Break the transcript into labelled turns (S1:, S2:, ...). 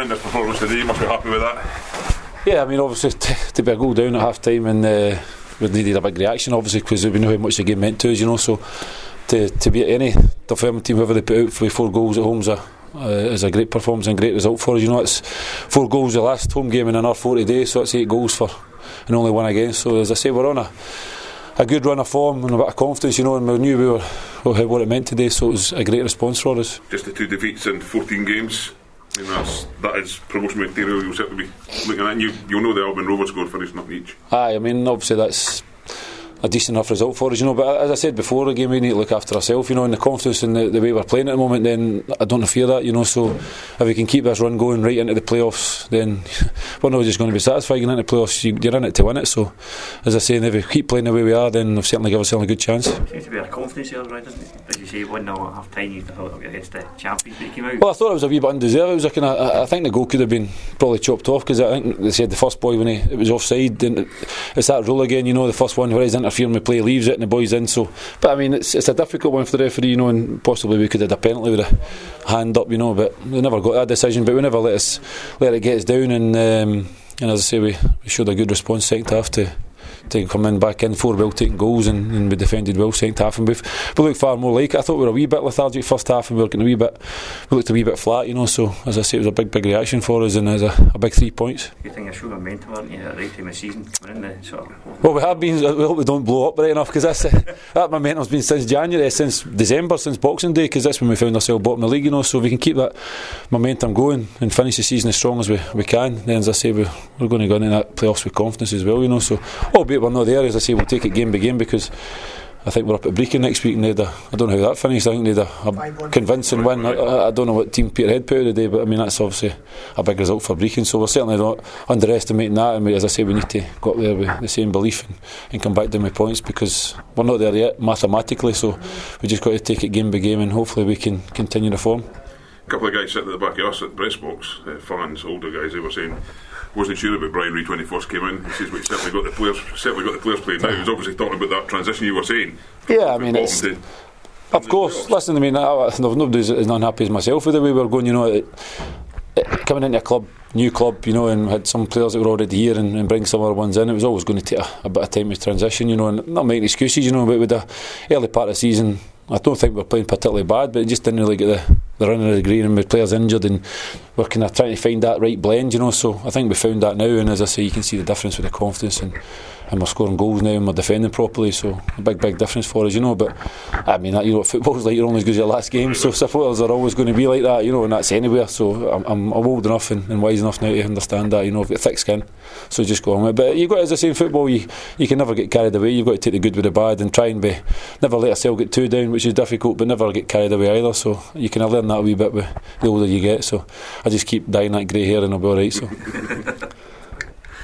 S1: tremendous performance today. You must be happy with that.
S2: Yeah, I mean, obviously to be a goal down at half time and we needed a big reaction, obviously, because we know how much the game meant to us, you know. So to beat any Dunfermline team, whoever they put out for 4 goals at home is a great performance and great result for us. You know, it's 4 goals the last home game in another 40 days, so that's 8 goals for and only 1 against. So as I say, we're on a good run of form and a bit of confidence, you know, and we knew we were what it meant today, so it was a great response for us.
S1: Just the 2 defeats in 14 games. I mean, that is promotion material you'll certainly be looking at, and you'll know the Albion Rovers scored finishing up each.
S2: Aye, I mean, obviously that's a decent enough result for us, you know, but as I said before the game, we need to look after ourselves, you know, and the confidence in the way we're playing at the moment, then I don't fear that, you know. So if we can keep this run going right into the playoffs, then we're not just going to be satisfied getting into the playoffs. You're in it to win it. So as I say, if we keep playing the way we are, then we've certainly give ourselves a good chance.
S3: It seems to be a confidence here, right, doesn't it? As you say, 1-0 at half time, you thought against the champions that came out.
S2: Well, I thought it was a wee bit undeserved. It was like I think the goal could have been probably chopped off, because I think they said the first boy when it was offside, and it's that rule again, you know, the first one where he's interfering with play leaves it and the boy's in. So, but I mean, it's a difficult one for the referee, you know, and possibly we could have had a penalty with a hand up, you know, but we never got that decision. But we never let it get us down, and as I say, we showed a good response second half to come in back in 4 well taken goals, and we defended well second half, and we looked far more like it. I thought we were a wee bit lethargic first half, and we looked a wee bit flat, you know. So as I say, it was a big reaction for us, and as a big 3 points.
S3: You think you're showing momentum, aren't you, at the right time of season? We're in the sort of...
S2: Well, we have been. We hope we don't blow up right enough, because that momentum's been since January, since December, since Boxing Day, because that's when we found ourselves bottom of the league, you know. So if we can keep that momentum going and finish the season as strong as we can, then as I say, we're going to go into that playoffs with confidence as well, you know. So albeit we're not there, as I say, we'll take it game by game, because I think we're up at Brecon next week, and I don't know how that finished. I think they had a convincing win. I don't know what team Peterhead put out today, but I mean, that's obviously a big result for Brecon, so we're certainly not underestimating that. And as I say, we need to go up there with the same belief and come back down with points, because we're not there yet mathematically, so we just got to take it game by game, and hopefully we can continue the form.
S1: A couple of guys sitting at the back of us at the press box, fans, older guys, they were saying wasn't sure about Brian Reid when he first came in. He says, "We certainly got the players playing now." He was obviously talking about that transition you were saying.
S2: Yeah, I mean, it's of course. Listen, I mean, nobody's as unhappy as myself with the way we were going. You know, coming into a new club, you know, and had some players that were already here, and bring some other ones in. It was always going to take a bit of time to transition, you know, and not making excuses, you know. But with the early part of the season, I don't think we were playing particularly bad, but it just didn't really get the run of the green, and with players injured, and we're kind of trying to find that right blend, you know. So I think we found that now, and as I say, you can see the difference with the confidence, and we're scoring goals now, and we're defending properly. So a big difference for us, you know. But I mean, you know what football's like, you're only as good as your last game, so supporters are always going to be like that, you know, and that's anywhere. So I'm old enough and wise enough now to understand that, you know. I've got thick skin, so just go on with it. But you've got, as I say, in football, you can never get carried away. You've got to take the good with the bad, and try and never let yourself get too down, which is difficult, but never get carried away either. So you can learn that a wee bit with the older you get. So I just keep dyeing that grey hair, and I'll be alright. So